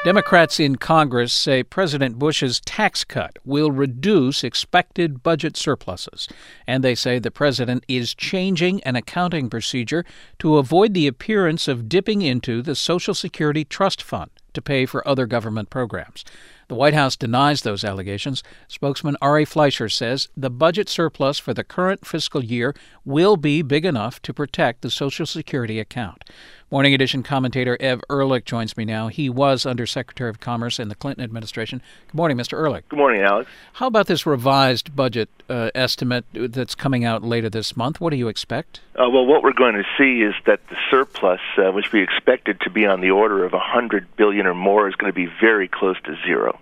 Democrats in Congress say President Bush's tax cut will reduce expected budget surpluses. And they say the president is changing an accounting procedure to avoid the appearance of dipping into the Social Security Trust Fund to pay for other government programs. The White House denies those allegations. Spokesman Ari Fleischer says the budget surplus for the current fiscal year will be big enough to protect the Social Security account. Morning Edition commentator Ev Ehrlich joins me now. He was Undersecretary of Commerce in the Clinton administration. Good morning, Mr. Ehrlich. Good morning, Alex. How about this revised budget estimate that's coming out later this month? What do you expect? Well, what we're going to see is that the surplus, which we expected to be on the order of $100 billion or more, is going to be very close to zero.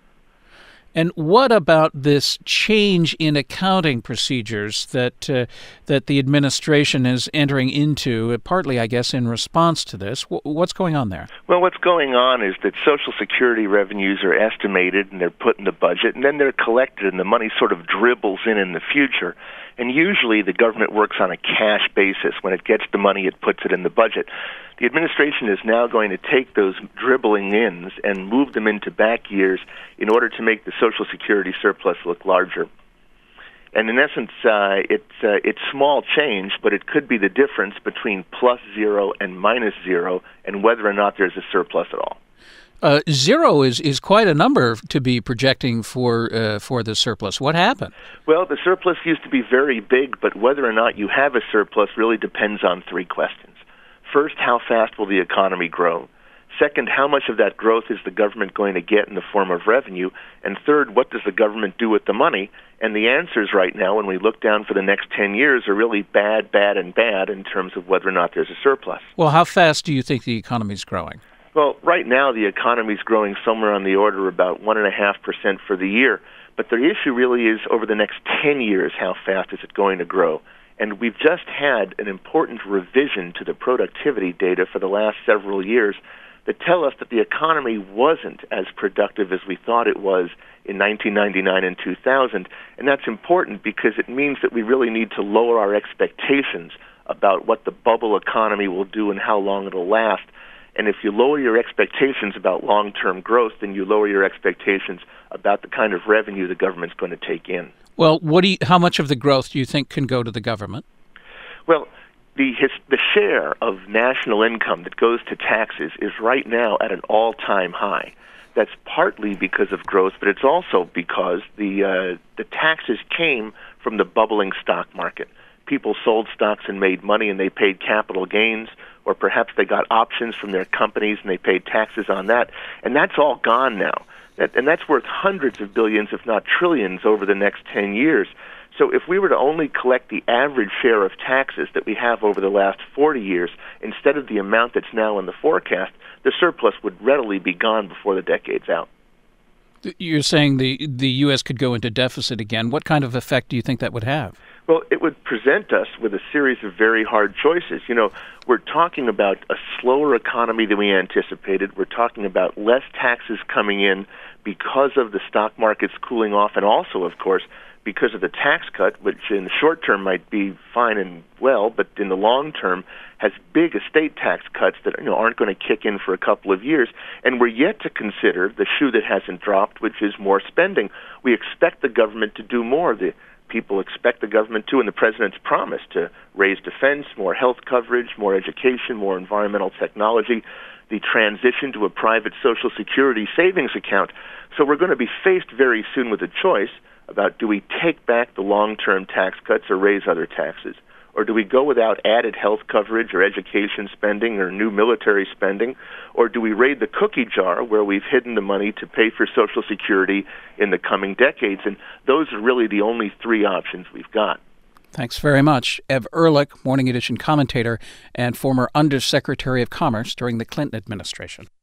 And what about this change in accounting procedures that the administration is entering into, partly, I guess, in response to this? What's going on there? Well, what's going on is that Social Security revenues are estimated and they're put in the budget, and then they're collected, and the money sort of dribbles in the future. And usually the government works on a cash basis. When it gets the money, it puts it in the budget. The administration is now going to take those dribbling ins and move them into back years in order to make the Social Security surplus look larger. And in essence, it's small change, but it could be the difference between plus zero and minus zero and whether or not there's a surplus at all. Zero is quite a number to be projecting for the surplus. What happened? Well, the surplus used to be very big, but whether or not you have a surplus really depends on three questions. First, how fast will the economy grow? Second, how much of that growth is the government going to get in the form of revenue? And third, what does the government do with the money? And the answers right now, when we look down for the next 10 years, are really bad, bad, and bad in terms of whether or not there's a surplus. Well, how fast do you think the economy is growing? Well, right now the economy is growing somewhere on the order of about 1.5% for the year. But the issue really is over the next 10 years, how fast is it going to grow? And we've just had an important revision to the productivity data for the last several years that tell us that the economy wasn't as productive as we thought it was in 1999 and 2000. And that's important because it means that we really need to lower our expectations about what the bubble economy will do and how long it'll last. And if you lower your expectations about long-term growth, then you lower your expectations about the kind of revenue the government's going to take in. Well, how much of the growth do you think can go to the government? Well, the share of national income that goes to taxes is right now at an all-time high. That's partly because of growth, but it's also because the taxes came from the bubbling stock market. People sold stocks and made money, and they paid capital gains, or perhaps they got options from their companies and they paid taxes on that. And that's all gone now. And that's worth hundreds of billions, if not trillions, over the next 10 years. So if we were to only collect the average share of taxes that we have over the last 40 years, instead of the amount that's now in the forecast, the surplus would readily be gone before the decade's out. You're saying the U.S. could go into deficit again. What kind of effect do you think that would have? Well, it would present us with a series of very hard choices. You know, we're talking about a slower economy than we anticipated. We're talking about less taxes coming in because of the stock markets cooling off, and also, of course, because of the tax cut, which in the short term might be fine and well, but in the long term has big estate tax cuts that aren't going to kick in for a couple of years. And we're yet to consider the shoe that hasn't dropped, which is more spending. We expect the government to do more. The people expect the government to, and the president's promise to raise defense, more health coverage, more education, more environmental technology, the transition to a private Social Security savings account. So we're going to be faced very soon with a choice about, do we take back the long-term tax cuts or raise other taxes? Or do we go without added health coverage or education spending or new military spending? Or do we raid the cookie jar where we've hidden the money to pay for Social Security in the coming decades? And those are really the only three options we've got. Thanks very much. Ev Ehrlich, Morning Edition commentator and former Undersecretary of Commerce during the Clinton administration.